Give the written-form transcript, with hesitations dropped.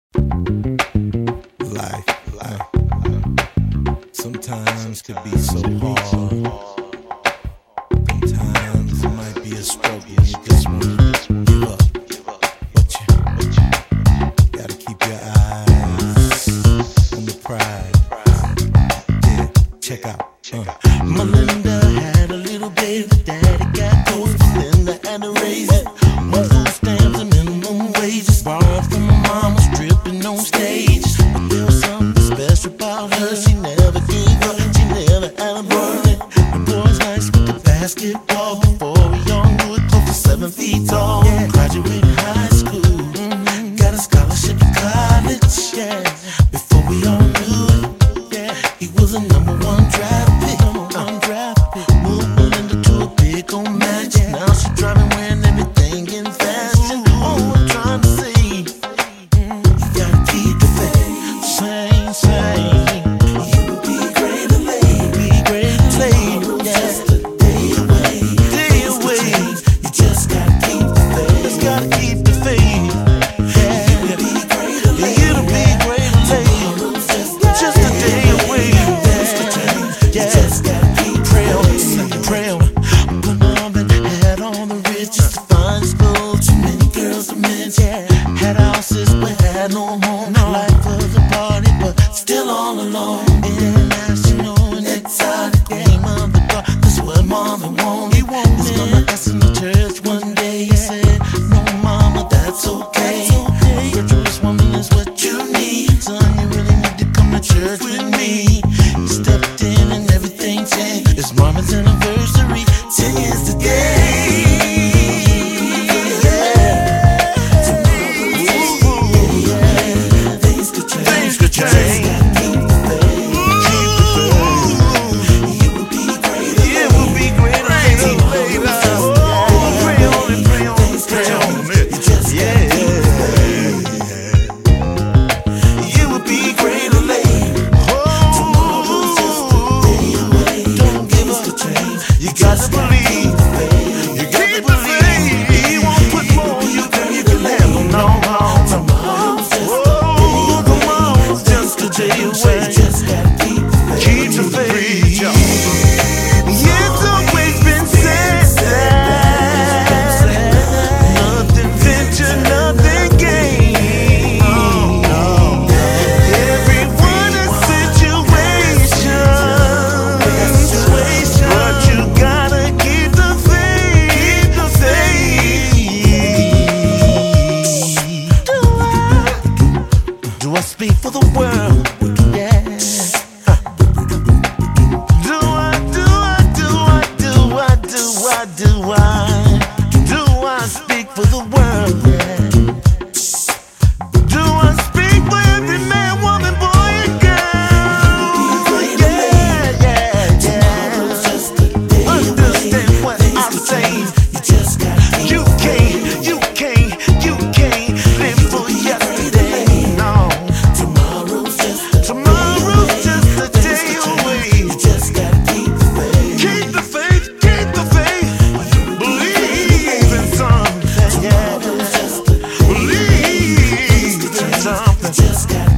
Life sometimes could be so hard. Sometimes it might be a struggle. You just want to give up, but you gotta keep your eyes on the prize. Yeah, check out. Melinda had a little baby, daddy got gold. Melinda had to raise it on food stamps and minimum wages. Borrowed from her mama, stripping on stage. But there was something special about her. She never gave up, she never had a burden. The boy's nice with the basketball. Before we all knew it, close to 7 feet tall. Yeah. Graduated high school, got a scholarship to college. Yeah. Before we all knew it, yeah, he was a #1 draft pick. Moved Melinda to a big old match. Now she driving, wearing everything in fashion. Oh, I'm trying to say, you gotta keep the faith. Same. You would be great and late. Yeah. Just a day away. You just gotta keep the faith. Just gotta keep the faith. Yeah. You would be great and late. You'll be great and late. Just a day away. Yeah. You just gotta keep prayer. Put on and had all the riches, the finest clothes, too many girls to mention. Had houses but had no home. Life was a party but still all alone. International and exotic, game of the bar. That's what mama wanted. He gonna ask in the church one day. He said, no mama, that's okay. A virtuous woman is what you need. Son, you really need to come to church with me. He stepped in and everything changed. It's mama's anniversary, 10 years today. Things could change. You gotta believe, he won't put more on you than you can handle, no. Oh, come on, just a day away. Keep the faith, y'all. It's always been said, nothing venture, nothing gain. Everyone is situation. But you gotta keep the faith, Do I speak for the world? Yeah. Do I speak for the world? Yeah. Do I speak for every man, woman, boy, and girl? Yeah. Understand what I'm saying. You can't live for yesterday. No. Tomorrow's just a day away. You just gotta keep the faith. Keep the faith. Believe in something. Yeah. Believe in something.